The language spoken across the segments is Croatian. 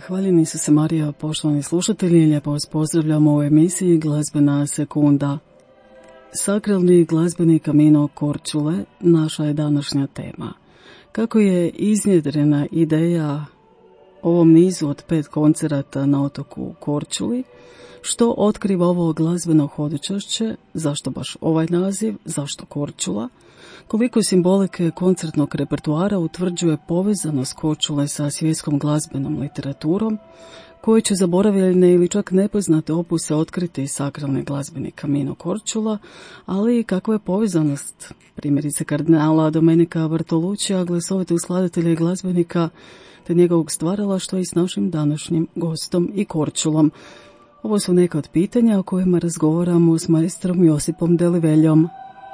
Hvaljeni su se Marija, poštovani slušatelji, lijepo vas pozdravljamo u emisiji Glazbena sekunda. Sakralni glazbeni Camino Korčule naša je današnja tema. Kako je iznjedrena ideja ovom nizu od 5 koncerata na otoku Korčuli, što otkriva ovo glazbeno hodočašće, zašto baš ovaj naziv, zašto Korčula, koliko simbolike koncertnog repertoara utvrđuje povezanost Korčule sa svjetskom glazbenom literaturom, koji će zaboravljene ili čak nepoznate opuse otkriti sakralni glazbeni Camino Korčula, ali i kakva je povezanost primjerice kardinala Domenica Bartoluccija, glasovitog skladatelja i glazbenika, te njegovog stvaralaštva i s našim današnjim gostom i Korčulom. Ovo su neka od pitanja o kojima razgovaramo s maestrom Josipom Deliveljom.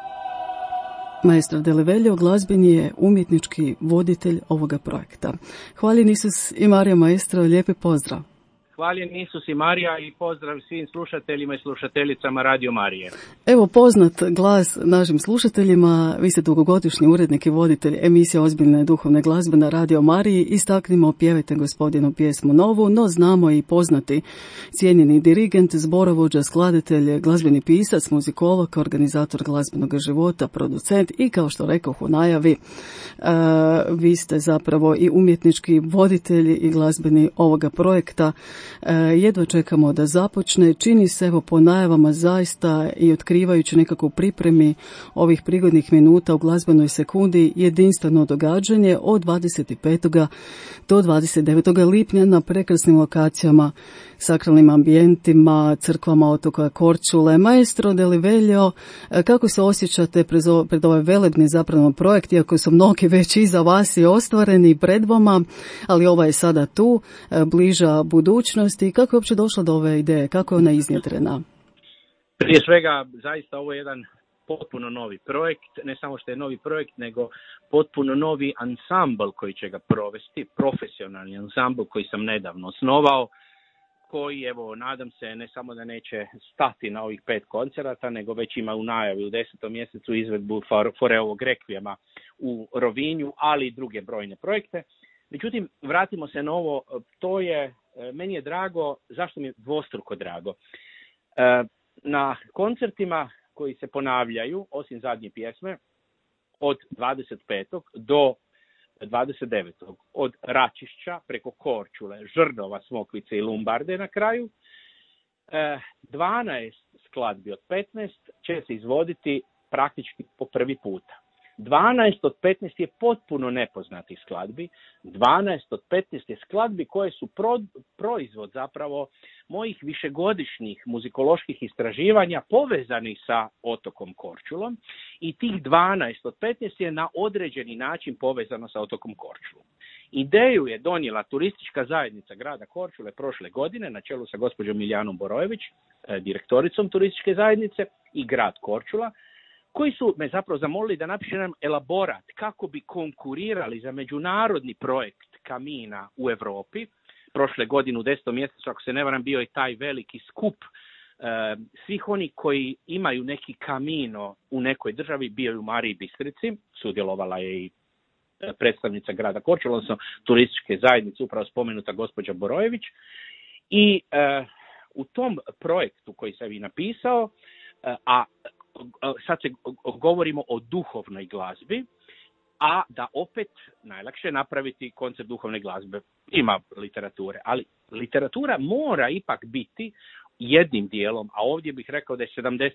Maestro Deliveljo glazbeni je umjetnički voditelj ovoga projekta. Hvaljen Isus i Marija, maestro, lijepi pozdrav. Hvaljen Isus i Marija i pozdrav svim slušateljima i slušateljicama Radio Marije. Evo, poznat glas našim slušateljima, vi ste dugogodišnji urednik i voditelj emisije Ozbiljne duhovne glazbe na Radio Mariji. Istaknimo, pjevajte Gospodinu pjesmu novu, no znamo i poznati cijenjeni dirigent, zborovođa, skladatelj, glazbeni pisac, muzikolog, organizator glazbenog života, producent i, kao što rekoh u najavi, vi ste zapravo i umjetnički voditelj i glazbeni ovoga projekta. Jedva čekamo da započne, čini se evo po najavama zaista i otkrivajući nekako pripremi ovih prigodnih minuta u glazbenoj sekundi jedinstveno događanje od 25. do 29. lipnja na prekrasnim lokacijama, sakralnim ambijentima, crkvama otoka Korčule. Maestro Deliveljo, kako se osjećate pred ovaj velebni zapravo projekt, iako su mnogi već iza vas i ostvareni pred vama, ali ova je sada tu, bliža budućnosti. Kako je uopće došlo do ove ideje? Kako je ona iznjedrena? Prije svega, zaista ovo je jedan potpuno novi projekt, ne samo što je novi projekt, nego potpuno novi ansambl koji će ga provesti, profesionalni ansambl koji sam nedavno osnovao, koji, evo, nadam se, ne samo da neće stati na ovih 5 koncerata, nego već ima u najavi u 10. mjesecu izvedbu Foreovog rekvijema u Rovinju, ali i druge brojne projekte. Međutim, vratimo se na ovo, meni je drago, zašto mi je dvostruko drago? Na koncertima koji se ponavljaju, osim zadnje pjesme, od 25. do 29. od Račišća preko Korčule, Žrnova, Smokvice i Lumbarde na kraju, 12 skladbi od 15 će se izvoditi praktički po prvi puta. 12 od 15 je potpuno nepoznatih skladbi, 12 od 15 je skladbi koje su proizvod zapravo mojih višegodišnjih muzikoloških istraživanja povezanih sa otokom Korčulom i tih 12 od 15 je na određeni način povezano sa otokom Korčulom. Ideju je donijela turistička zajednica grada Korčule prošle godine na čelu sa gospođom Miljanom Borojević, direktoricom turističke zajednice, i grad Korčula, koji su me zapravo zamolili da napišem jedan elaborat kako bi konkurirali za međunarodni projekt Kamina u Europi. Prošle godine u 10. mjesecu, ako se ne varam, bio je taj veliki skup svih oni koji imaju neki Kamino u nekoj državi, bio je u Mariji Bistrici, sudjelovala je i predstavnica grada Korčula, odnosno turističke zajednice, upravo spomenuta gospođa Borojević. I u tom projektu koji sam i napisao, a sad se govorimo o duhovnoj glazbi, a da opet najlakše napraviti koncept duhovne glazbe. Ima literature, ali literatura mora ipak biti jednim dijelom, a ovdje bih rekao da je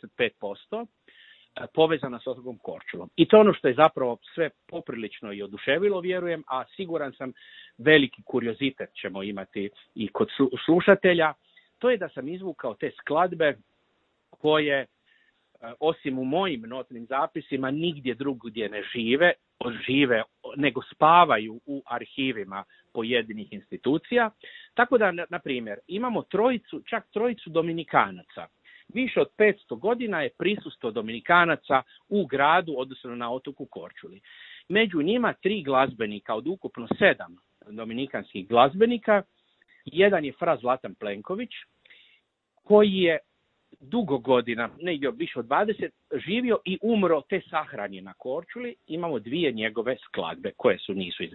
75% povezana s otokom Korčulom. I to ono što je zapravo sve poprilično i oduševilo, vjerujem, a siguran sam veliki kuriozitet ćemo imati i kod slušatelja, to je da sam izvukao te skladbe koje, osim u mojim notnim zapisima, nigdje drugdje ne žive, nego spavaju u arhivima pojedinih institucija. Tako da, na primjer, imamo čak trojicu Dominikanaca. Više od 500 godina je prisustvo Dominikanaca u gradu, odnosno na otoku Korčuli. Među njima 3 glazbenika od ukupno 7 dominikanskih glazbenika. Jedan je fra Zlatan Plenković, koji je dugo godina, negdje više od 20, živio i umro te sahranjen na Korčuli. Imamo 2 njegove skladbe koje nisu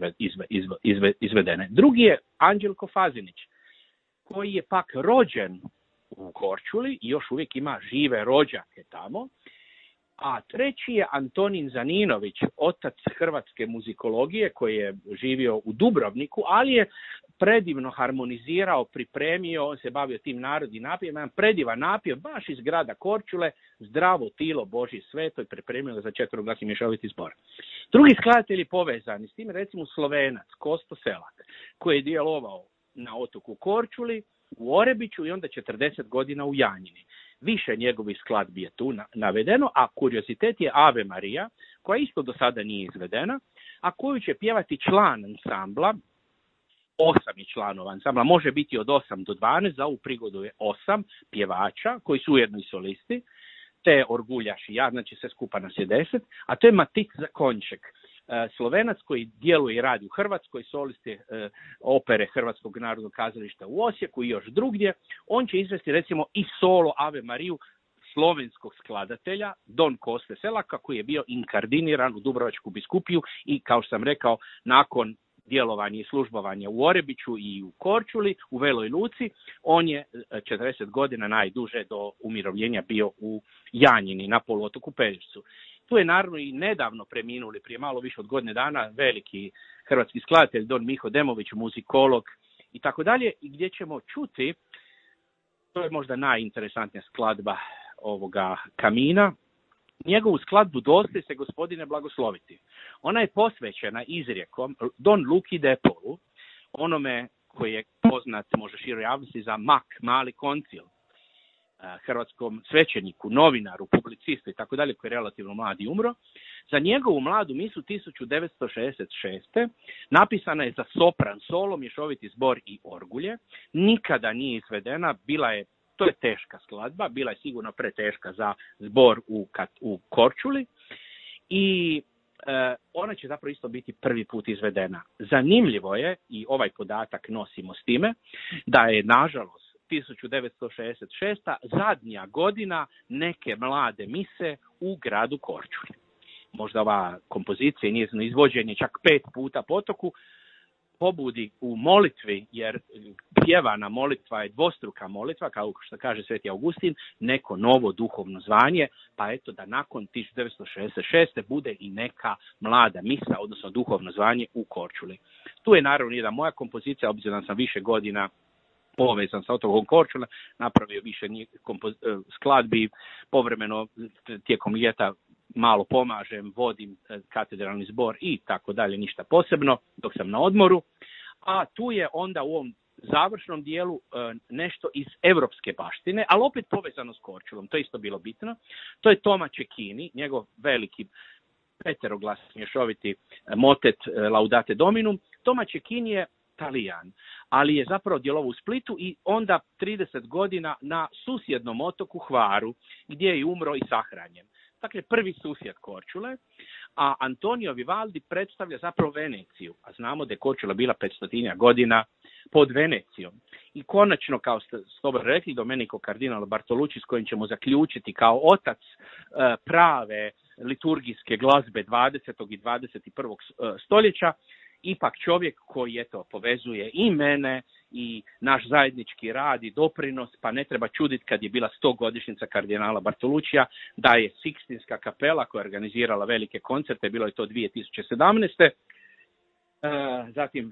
izvedene. Drugi je Anđelko Fazinić, koji je pak rođen u Korčuli i još uvijek ima žive rođake tamo. A treći je Antonin Zaninović, otac hrvatske muzikologije, koji je živio u Dubrovniku, ali je predivno harmonizirao, pripremio, on se bavio tim narodnim napijima, jedan predivan napio, baš iz grada Korčule, Zdravo tilo Božji sveto, i pripremio ga za 4-glasni mješoviti zbor. Drugi skladatelji povezani s tim, recimo Slovenac, Kosto Selak, koji je djelovao na otoku Korčuli, u Orebiću i onda 40 godina u Janjini. Više njegovih skladbi je tu navedeno, a kuriozitet je Ave Marija, koja isto do sada nije izvedena, a koju će pjevati član ansambla. 8 je članova ansambla, može biti od 8 do 12, za ovu prigodu je 8 pjevača, koji su ujedno i solisti, te orguljaš i ja, znači sve skupa nas je 10, a to je Matic Zakonček, Slovenac koji djeluje i radi u Hrvatskoj, solist je opere Hrvatskog narodnog kazališta u Osijeku i još drugdje. On će izvesti recimo i solo Ave Mariju slovenskog skladatelja Don Koste Selaka, koji je bio inkardiniran u Dubrovačku biskupiju i, kao što sam rekao, nakon djelovanja i službovanja u Orebiću i u Korčuli, u Veloj Luci, on je 40 godina najduže do umirovljenja bio u Janjini na poluotoku Pelješcu. Tu je naravno i nedavno preminuli, prije malo više od godine dana, veliki hrvatski skladatelj Don Miho Demović, muzikolog i tako dalje, i gdje ćemo čuti, to je možda najinteresantnija skladba ovoga kamina, njegovu skladbu Dosti se gospodine blagosloviti. Ona je posvećena izrijekom Don Luki Depolu, onome koji je poznat možda široj javnosti za Mak, Mali koncil, hrvatskom svećeniku, novinaru, publicistu i tako dalje, koji je relativno mlad i umro. Za njegovu mladu misu 1966. napisana je za sopran, solo, mješoviti zbor i orgulje. Nikada nije izvedena, to je teška skladba, bila je sigurno preteška za zbor u Korčuli i ona će zapravo isto biti prvi put izvedena. Zanimljivo je, i ovaj podatak nosimo s time, da je nažalost 1966. zadnja godina neke mlade mise u gradu Korčuli. Možda ova kompozicija i njezino izvođenje čak 5 puta potoku pobudi u molitvi, jer pjevana molitva je dvostruka molitva, kao što kaže Sveti Augustin, neko novo duhovno zvanje, pa eto da nakon 1966. bude i neka mlada misa, odnosno duhovno zvanje u Korčuli. Tu je naravno jedna moja kompozicija, obzirom da sam više godina povezan sa otokom Korčula, napravio više skladbi, povremeno tijekom ljeta malo pomažem, vodim katedralni zbor i tako dalje, ništa posebno dok sam na odmoru. A tu je onda u ovom završnom dijelu nešto iz europske baštine, ali opet povezano s Korčulom, to je isto bilo bitno. To je Toma Cecchini, njegov veliki peteroglasni mješoviti motet Laudate Dominum. Toma Cecchini je Talijan, ali je zapravo djelovao u Splitu i onda 30 godina na susjednom otoku Hvaru, gdje je umro i sahranjen. Dakle, prvi susjed Korčule, a Antonio Vivaldi predstavlja zapravo Veneciju, a znamo da je Korčula bila 500 godina pod Venecijom. I konačno, kao ste dobro rekli, Domenico Cardinal Bartolucci, s kojim ćemo zaključiti kao otac prave liturgijske glazbe 20. i 21. stoljeća, ipak čovjek koji povezuje i mene i naš zajednički rad i doprinos, pa ne treba čuditi kad je bila 100-godišnjica kardinala Bartolucija, da je Sikstinska kapela koja je organizirala velike koncerte, bilo je to 2017. Zatim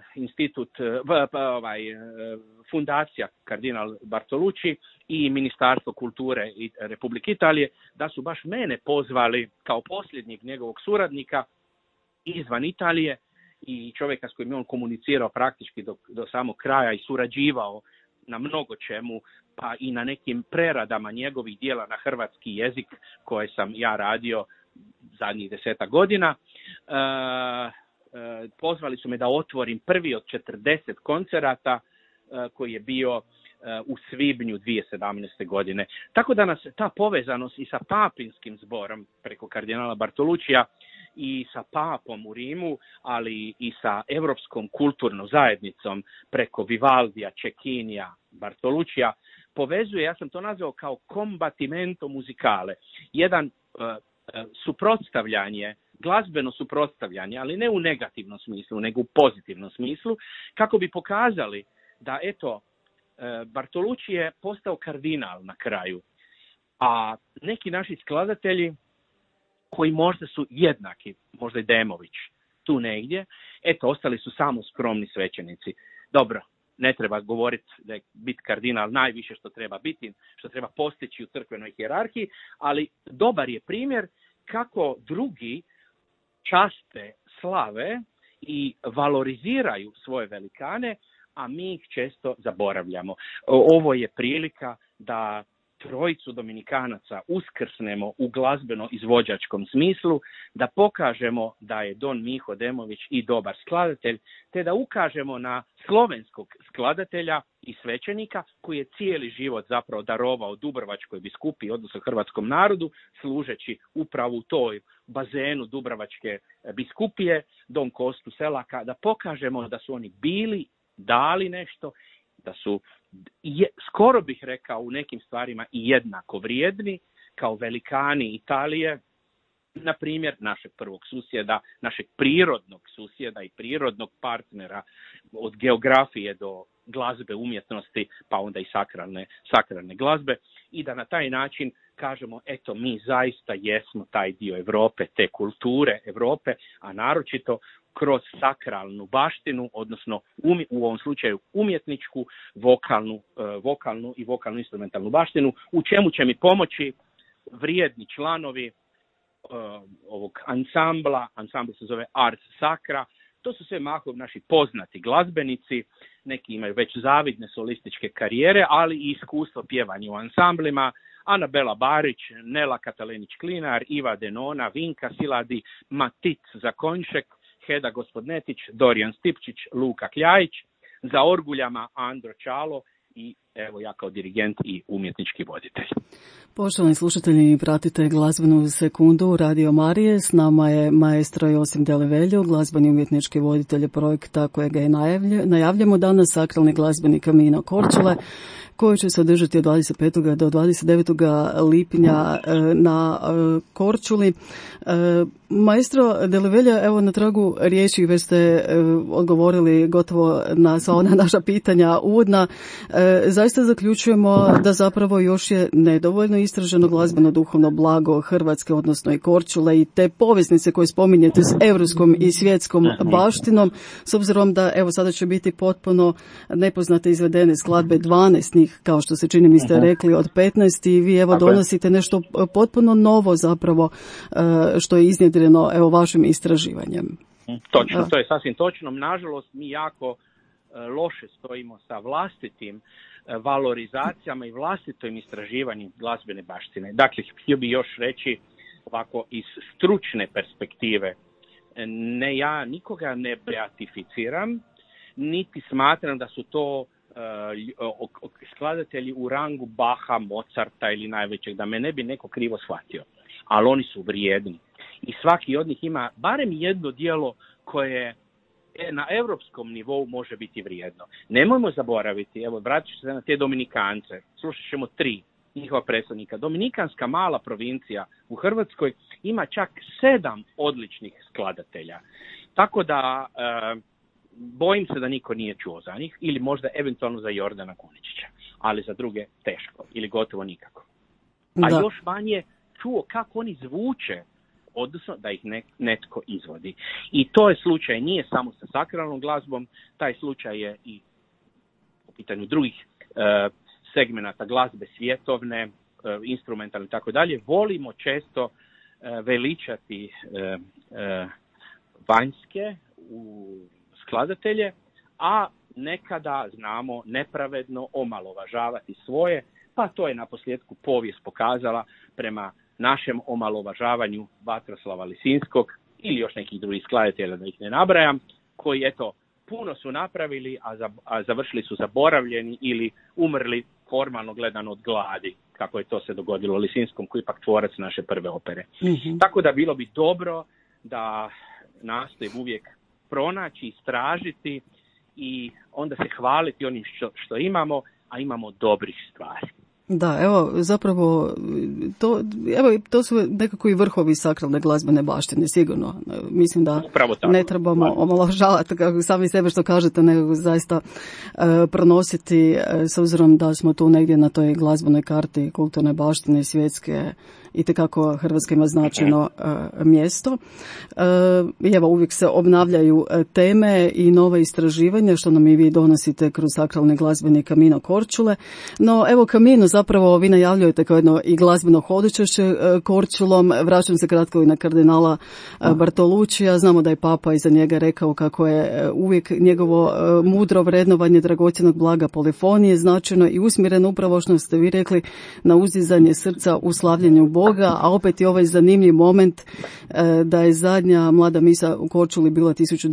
fundacija kardinal Bartolucci i Ministarstvo kulture Republike Italije, da su baš mene pozvali kao posljednjeg njegovog suradnika izvan Italije i čovjeka s kojim je on komunicirao praktički do samog kraja i surađivao na mnogo čemu, pa i na nekim preradama njegovih dijela na hrvatski jezik koje sam ja radio zadnjih 10 godina. Pozvali su me da otvorim prvi od 40 koncerata koji je bio u svibnju 2017. godine. Tako da nas ta povezanost i sa papinskim zborom preko kardinala Bartolucija i sa papom u Rimu, ali i sa Europskom kulturnom zajednicom preko Vivaldija, Cecchinija, Bartolucija, povezuje, ja sam to nazvao kao combatimento musicale, jedan suprotstavljanje, glazbeno suprotstavljanje, ali ne u negativnom smislu, nego u pozitivnom smislu, kako bi pokazali da, eto, Bartolucci je postao kardinal na kraju, a neki naši skladatelji koji možda su jednaki, možda i Demović, tu negdje, eto, ostali su samo skromni svećenici. Dobro, ne treba govoriti da je biti kardinal najviše što treba biti, što treba postići u crkvenoj hijerarhiji, ali dobar je primjer kako drugi časte, slave i valoriziraju svoje velikane, a mi ih često zaboravljamo. Ovo je prilika da trojicu Dominikanaca uskrsnemo u glazbeno-izvođačkom smislu, da pokažemo da je Don Miho Demović i dobar skladatelj, te da ukažemo na slovenskog skladatelja i svećenika koji je cijeli život zapravo darovao Dubrovačkoj biskupiji, odnosno hrvatskom narodu, služeći upravo u toj bazenu Dubrovačke biskupije, Don Kostu Selaka, da pokažemo da su oni bili, dali nešto, da su skoro bih rekao u nekim stvarima i jednako vrijedni kao velikani Italije, na primjer našeg prvog susjeda, našeg prirodnog susjeda i prirodnog partnera od geografije do glazbe, umjetnosti, pa onda i sakralne glazbe, i da na taj način kažemo, eto, mi zaista jesmo taj dio Europe, te kulture Europe, a naročito kroz sakralnu baštinu, odnosno u ovom slučaju umjetničku, vokalnu i vokalno-instrumentalnu baštinu, u čemu će mi pomoći vrijedni članovi ovog ansambla. Ansambl se zove Ars Sacra. To su sve mahom naši poznati glazbenici, neki imaju već zavidne solističke karijere, ali i iskustvo pjevanja u ansamblima. Anabela Barić, Nela Katalenić-Klinar, Iva Denona, Vinka Siladi, Matic Zakonjšek, Heda Gospodnetić, Dorijan Stipčić, Luka Kljajić, za orguljama Andro Čalo i evo ja kao dirigent i umjetnički voditelj. Poštovani slušatelji, pratite glazbenu sekundu Radio Marije. S nama je maestro Josip Deleveljo, glazbeni umjetnički voditelj projekta kojega je najavljamo danas, sakralni glazbenik Mino Korčule, koji će se održati od 25. do 29. lipnja na Korčuli. Maestro Delevelja, evo na tragu riječi već ste odgovorili gotovo na sva ona naša pitanja uvodna. Zaista zaključujemo da zapravo još je nedovoljno istraženo glazbeno duhovno blago Hrvatske, odnosno i Korčule i te poveznice koje spominjete s europskom i svjetskom baštinom, s obzirom da evo sada će biti potpuno nepoznate izvedene skladbe 12 njih, kao što se čini mi ste rekli, od 15 i vi evo donosite nešto potpuno novo zapravo što je iznjedreno evo vašim istraživanjem. Točno, to je sasvim točno. Nažalost, mi jako loše stojimo sa vlastitim valorizacijama i vlastitim istraživanjem glazbene baštine. Dakle, htio bih još reći ovako iz stručne perspektive. Ne, ja nikoga ne beatificiram, niti smatram da su to skladatelji u rangu Baha, Mozarta ili najvećeg, da me ne bi neko krivo shvatio. Ali oni su vrijedni. I svaki od njih ima barem jedno djelo koje na europskom nivou može biti vrijedno. Nemojmo zaboraviti, evo vratit ću se na te Dominikance, slušat ćemo 3 njihova predstavnika. Dominikanska mala provincija u Hrvatskoj ima čak 7 odličnih skladatelja. Tako da bojim se da niko nije čuo za njih, ili možda eventualno za Jordana Kuničića, ali za druge teško ili gotovo nikako. A još manje čuo kako oni zvuče, odnosno da ih netko izvodi. I to je slučaj, nije samo sa sakralnom glazbom, taj slučaj je i u pitanju drugih segmenata glazbe svjetovne, instrumentalne i tako dalje. Volimo često veličati vanjske skladatelje, a nekada znamo nepravedno omalovažavati svoje, pa to je naposljetku povijest pokazala prema našem omalovažavanju Vatroslava Lisinskog ili još nekih drugih skladatelja, da ih ne nabrajam, koji eto puno su napravili, a završili su zaboravljeni ili umrli formalno gledano od gladi, kako je to se dogodilo Lisinskom, koji je ipak tvorac naše prve opere. Mm-hmm. Tako da bilo bi dobro da nastojim uvijek pronaći, istražiti i onda se hvaliti onim što imamo, a imamo dobrih stvari. Da, evo, zapravo, to su nekako i vrhovi sakralne glazbene baštine, sigurno. Mislim da ne trebamo omalovažavati, kako sami sebe što kažete, nego zaista pronositi, s obzirom da smo tu negdje na toj glazbenoj karti kulturne baštine svjetske, itekako Hrvatska ima značajno mjesto. I evo, uvijek se obnavljaju teme i nove istraživanja, što nam i vi donosite kroz sakralni glazbeni Camino Korčule. No, evo, Camino zapravo vi najavljujete kao jedno i glazbeno hodočašće Korčulom. Vraćam se kratko i na kardinala Bartoluccija. Znamo da je Papa iza njega rekao kako je uvijek njegovo mudro vrednovanje dragocjenog blaga polifonije značajno i usmjereno upravo što ste vi rekli na uzdizanje srca u slavljenju Boga, a opet je ovaj zanimljiv moment da je zadnja mlada misa u Korčuli bila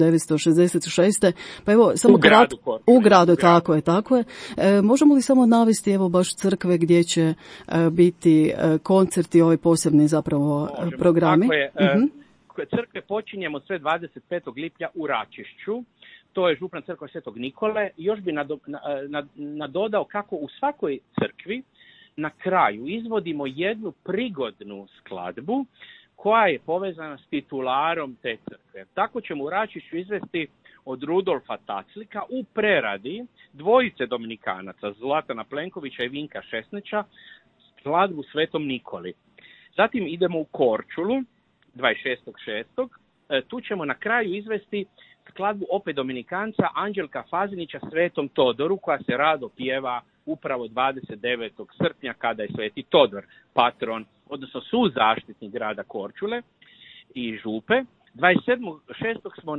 1966. Pa evo, samo u gradu, tako je. Možemo li samo navesti evo baš crkve gdje će biti koncerti, ovaj posebni zapravo programi? Tako je. Crkve počinjemo sve 25. lipnja u Račišću. To je župna crkva Svetog Nikole. Još bi nadodao kako u svakoj crkvi na kraju izvodimo jednu prigodnu skladbu koja je povezana s titularom te crkve. Tako ćemo u Račišću izvesti od Rudolfa Taclika u preradi dvojice dominikanaca, Zlatana Plenkovića i Vinka Šesnića, skladbu Svetom Nikoli. Zatim idemo u Korčulu 26.6. Tu ćemo na kraju izvesti skladbu opet dominikanca Anđelka Fazinića Svetom Todoru, koja se rado pjeva upravo 29. srpnja kada je Sveti Todor patron, odnosno suzaštitnik grada Korčule i župe. 27.6. smo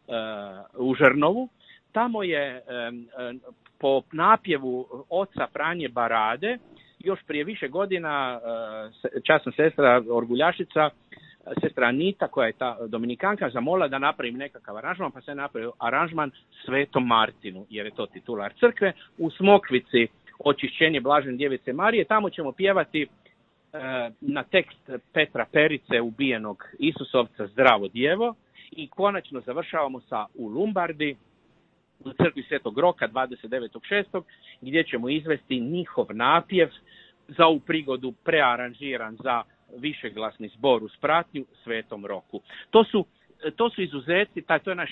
u Žrnovu. Tamo je po napjevu oca Franje Barade još prije više godina časna sestra Orguljašica, sestra Anita, koja je ta dominikanka, zamolila da napravim nekakav aranžman, pa se napravio aranžman Svetom Martinu, jer je to titular crkve. U Smokvici Očišćenje Blažene Djevice Marije, tamo ćemo pjevati na tekst Petra Perice, ubijenog Isusovca, Zdravo djevo, i konačno završavamo u Lumbardi, u crkvi Svetog Roka 29.6. gdje ćemo izvesti njihov napjev za ovu prigodu prearanžiran za višeglasni zbor uz pratnju Svetom Roku. To su izuzeci, to je na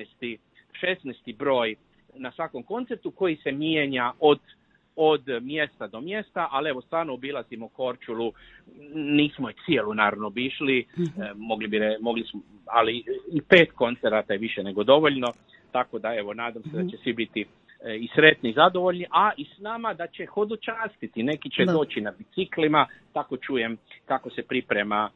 16. broj na svakom koncertu koji se mijenja od mjesta do mjesta, ali evo stvarno obilazimo Korčulu, nismo je cijelu naravno obišli, mogli smo, ali i 5 koncerata je više nego dovoljno, tako da evo nadam se da će svi biti i sretni i zadovoljni, a i s nama da će hodočastiti, neki će doći na biciklima, tako čujem kako se priprema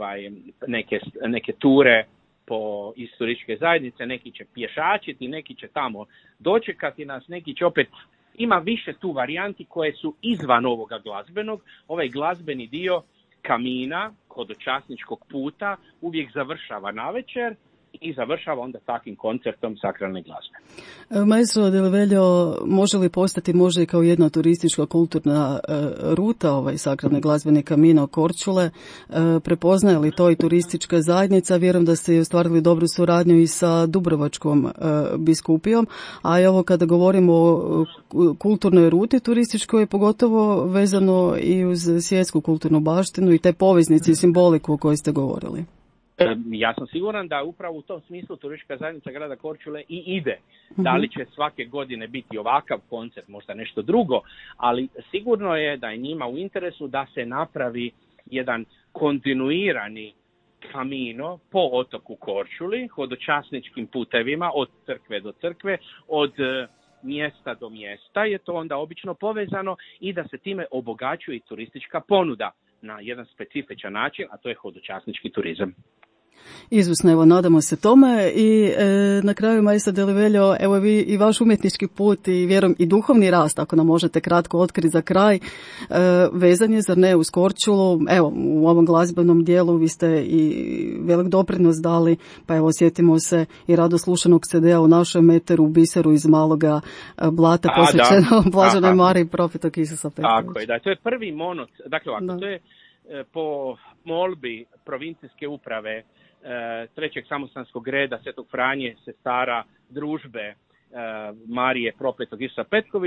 neke ture iz turističke zajednice, neki će pješačiti, neki će tamo dočekati nas, neki će opet, ima više tu varijanti koje su izvan ovoga glazbenog. Ovaj glazbeni dio Kamina, hodočasničkog puta, uvijek završava navečer i završava onda takvim koncertom sakralne glazbe. Maestro Del Veljo, može li postati možda i kao jedna turistička kulturna ruta ovaj sakralne glazbene Camino Korčule? Prepoznaje li to i turistička zajednica? Vjerujem da ste ostvarili dobru suradnju i sa Dubrovačkom biskupijom, a evo kada govorimo o kulturnoj ruti turističkoj, pogotovo vezano i uz svjetsku kulturnu baštinu i te poveznice i simboliku o kojoj ste govorili. Ja sam siguran da upravo u tom smislu turistička zajednica grada Korčule i ide. Da li će svake godine biti ovakav koncert, možda nešto drugo, ali sigurno je da je njima u interesu da se napravi jedan kontinuirani Camino po otoku Korčuli, hodočasničkim putevima od crkve do crkve, od mjesta do mjesta je to onda obično povezano i da se time obogaćuje i turistička ponuda na jedan specifičan način, a to je hodočasnički turizam. Izvrsno, evo, nadamo se tome i na kraju, Maestro Del Veljo, evo vi i vaš umjetnički put i vjerujem i duhovni rast, ako nam možete kratko otkriti za kraj, vezan je, zar ne, uz Korčulu. Evo, u ovom glazbenom dijelu vi ste i velik doprinos dali, pa evo, sjetimo se i rado slušanog CD-a u našem eteru, Biseru iz Maloga Blata, posvećeno Blaženoj Mariji, profetog Isusa Petkovića. Tako je, da, to je prvi monoc, dakle ovako, to je po molbi provincijske uprave Trećeg samostanskog reda Svetog Franje, sestara družbe Marije, profetog Isusa Petković,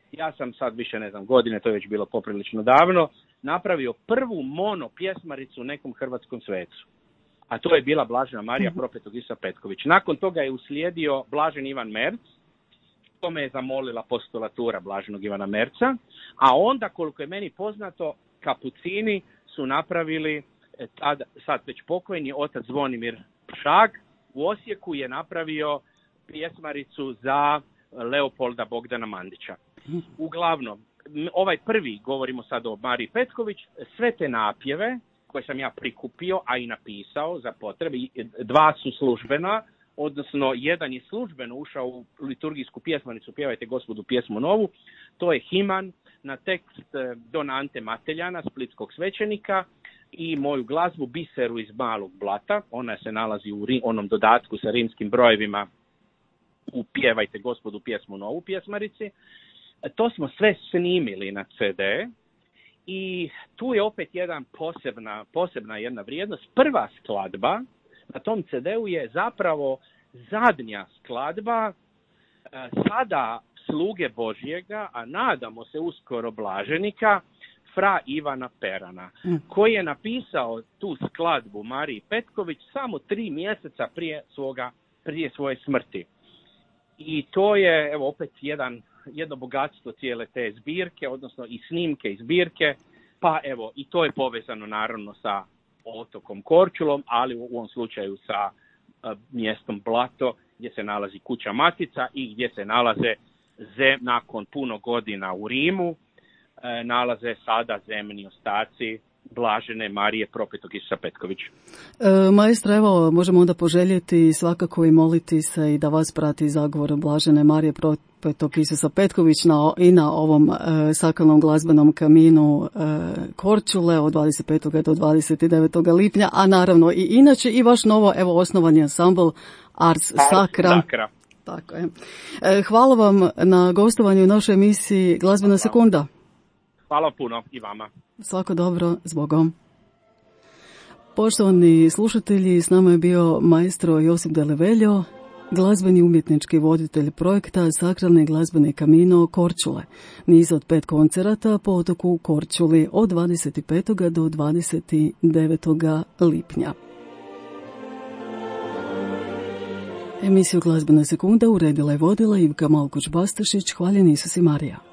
ja sam sad više ne znam godine, to je već bilo poprilično davno, napravio prvu mono pjesmaricu nekom hrvatskom svecu. A to je bila Blažena Marija Propetog Isusa Petković. Nakon toga je uslijedio Blažen Ivan Merc, to me je zamolila postulatura Blaženog Ivana Merca, a onda, koliko je meni poznato, Kapucini su napravili, sad već pokojni otac Zvonimir Šag u Osijeku je napravio pjesmaricu za Leopolda Bogdana Mandića. Uglavnom, ovaj prvi, govorimo sad o Mariji Petković, sve te napjeve koje sam ja prikupio, a i napisao za potrebe, 2 su službena, odnosno jedan je službeno ušao u liturgijsku pjesmanicu Pjevajte Gospodu pjesmu novu, to je Himan na tekst Don Ante Mateljana, splitskog svećenika, i moju glazbu Biseru iz Malog Blata, ona se nalazi u onom dodatku sa rimskim brojevima u Pjevajte Gospodu pjesmu novu pjesmarici. To smo sve snimili na CD i tu je opet posebna jedna vrijednost. Prva skladba na tom CD-u je zapravo zadnja skladba sada sluge Božjega, a nadamo se uskoro blaženika, fra Ivana Perana, koji je napisao tu skladbu Mariji Petković samo 3 mjeseca prije svoje smrti. I to je evo opet jedno bogatstvo cijele te zbirke, odnosno i snimke i zbirke, pa evo i to je povezano naravno sa otokom Korčulom, ali u ovom slučaju sa mjestom Blato, gdje se nalazi kuća Matica i gdje se nalaze nakon puno godina u Rimu, nalaze sada zemni ostaci Blažene Marije Propetog Isusa Petković. Maestro, evo, možemo onda poželjeti svakako i moliti se i da vas prati zagovor Blažene Marije Propetog Isusa Petković i na ovom sakralnom glazbenom kaminu Korčule od 25. do 29. lipnja, a naravno i inače i vaš novo evo osnovani ansambl Ars Sacra. Tako je. Hvala vam na gostovanju u našoj emisiji Glazbena sekunda. Hvala puno i vama. Svako dobro, zbogom. Poštovani slušatelji, s nama je bio maestro Josip Deleveljo, glazbeni umjetnički voditelj projekta Sakralne glazbene kamino Korčule. Niz od 5 koncerata po otoku Korčuli od 25. do 29. lipnja. Emisiju Glazbena sekunda uredila i vodila Ivka Malkuć-Bastašić. Hvaljen Isus i Marija.